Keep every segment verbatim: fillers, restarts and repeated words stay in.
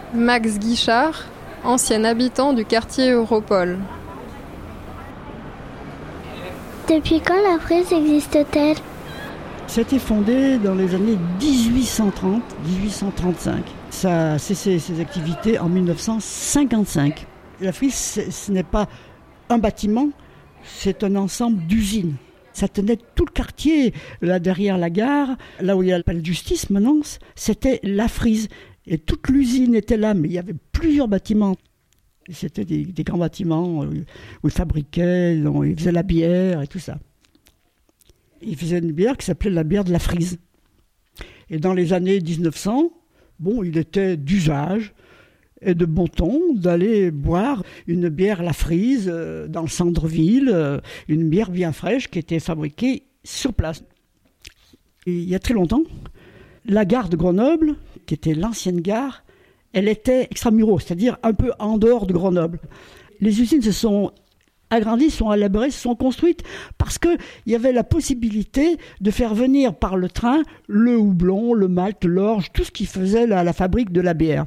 Max Guichard, ancien habitant du quartier Europol. Depuis quand la frise existe-t-elle ? Ça a été fondé dans les années dix-huit cent trente à dix-huit cent trente-cinq. Ça a cessé ses activités en dix-neuf cent cinquante-cinq. La frise, ce n'est pas un bâtiment, c'est un ensemble d'usines. Ça tenait tout le quartier, là derrière la gare, là où il y a le palais de justice maintenant, c'était la frise. Et toute l'usine était là, mais il y avait plusieurs bâtiments. C'était des, des grands bâtiments où ils fabriquaient, où ils faisaient la bière et tout ça. Ils faisaient une bière qui s'appelait la bière de la frise. Et dans les années dix-neuf cents, bon, il était d'usage et de bon ton d'aller boire une bière la frise dans le centre-ville, une bière bien fraîche qui était fabriquée sur place. Et il y a très longtemps, la gare de Grenoble, qui était l'ancienne gare, elle était extramuros, c'est-à-dire un peu en dehors de Grenoble. Les usines se sont agrandies, sont élaborées, se sont construites parce qu'il y avait la possibilité de faire venir par le train le houblon, le malt, l'orge, tout ce qui faisait la, la fabrique de la bière.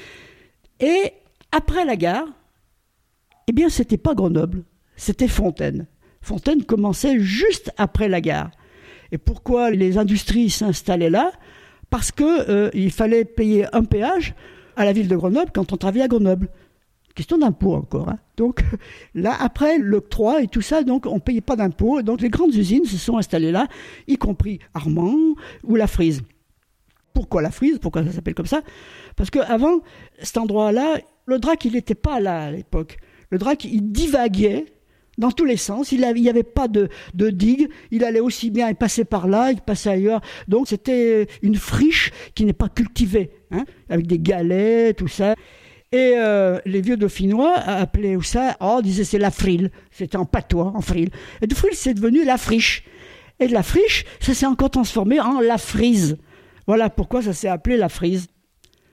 Et après la gare, eh bien, c'était pas Grenoble, c'était Fontaine. Fontaine commençait juste après la gare. Et pourquoi les industries s'installaient là ? Parce qu'il euh, fallait payer un péage à la ville de Grenoble quand on travaillait à Grenoble. Question d'impôt encore. Hein. Donc là, après l'octroi et tout ça, donc on ne payait pas d'impôt. Donc les grandes usines se sont installées là, y compris Armand ou la Frise. Pourquoi la Frise ? Pourquoi ça s'appelle comme ça ? Parce qu'avant, cet endroit-là, le Drac, il n'était pas là à l'époque. Le Drac, il divaguait dans tous les sens. Il n'y avait pas de, de digue. Il allait aussi bien, il passait par là, il passait ailleurs. Donc c'était une friche qui n'est pas cultivée, hein, avec des galets, tout ça. Et euh, les vieux dauphinois appelaient ça, oh, disaient c'est la frille. C'était en patois, en frille. Et de frille, c'est devenu la friche. Et de la friche, ça s'est encore transformé en la frise. Voilà pourquoi ça s'est appelé la frise.